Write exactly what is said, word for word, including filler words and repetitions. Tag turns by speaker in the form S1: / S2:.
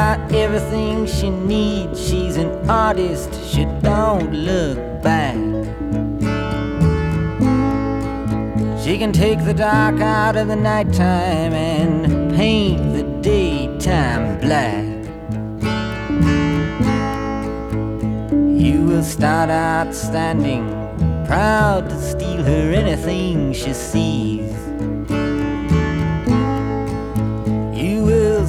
S1: got everything she needs. She's an artist, she don't look back. She can take the dark out of the nighttime and paint the daytime black. You will start out standing, proud to steal her anything she sees.